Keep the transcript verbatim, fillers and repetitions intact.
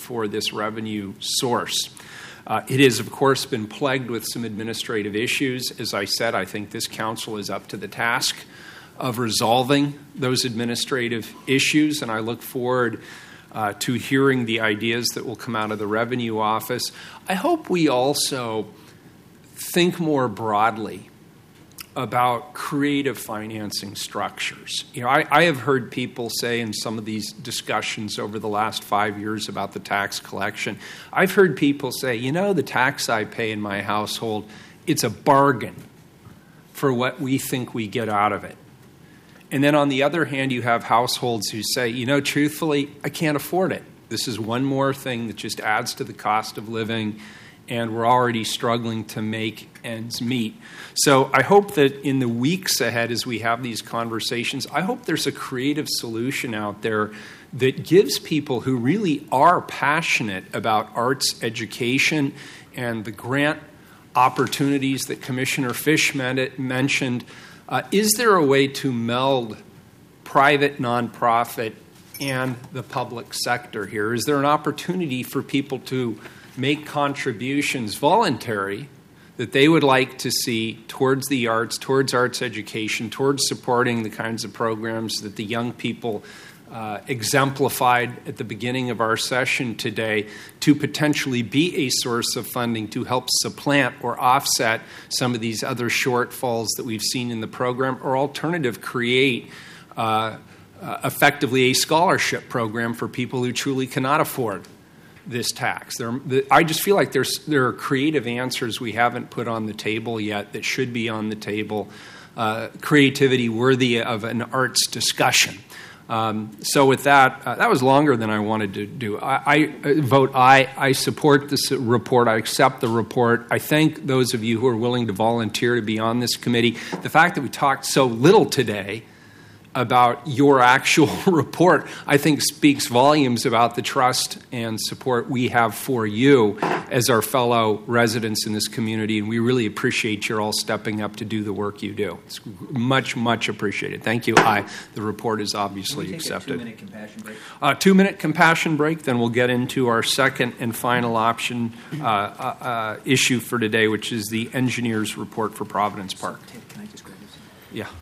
for this revenue source. Uh, it has, of course, been plagued with some administrative issues. As I said, I think this council is up to the task of resolving those administrative issues, and I look forward uh, to hearing the ideas that will come out of the Revenue Office. I hope we also think more broadly about creative financing structures. You know, I, I have heard people say in some of these discussions over the last five years about the tax collection, I've heard people say, you know, the tax I pay in my household, it's a bargain for what we think we get out of it. And then on the other hand, you have households who say, you know, truthfully, I can't afford it. This is one more thing that just adds to the cost of living, and we're already struggling to make ends meet. So I hope that in the weeks ahead as we have these conversations, I hope there's a creative solution out there that gives people who really are passionate about arts education and the grant opportunities that Commissioner Fish mentioned. Uh, is there a way to meld private nonprofit and the public sector here? Is there an opportunity for people to make contributions voluntary that they would like to see towards the arts, towards arts education, towards supporting the kinds of programs that the young people uh, exemplified at the beginning of our session today, to potentially be a source of funding to help supplant or offset some of these other shortfalls that we've seen in the program, or alternative, create uh, uh, effectively a scholarship program for people who truly cannot afford this tax. There, the, I just feel like there's there are creative answers we haven't put on the table yet that should be on the table, uh, creativity worthy of an arts discussion. Um, so with that, uh, that was longer than I wanted to do. I, I vote aye. I support this report. I accept the report. I thank those of you who are willing to volunteer to be on this committee. The fact that we talked so little today about your actual report, I think speaks volumes about the trust and support we have for you as our fellow residents in this community, and we really appreciate your all stepping up to do the work you do. It's much, much appreciated. Thank you. Aye. The report is obviously accepted. A two-minute compassion break. Uh, two-minute compassion break, then we'll get into our second and final option uh, uh, uh, issue for today, which is the engineer's report for Providence Park. So, Ted, can I just grab this? Yeah.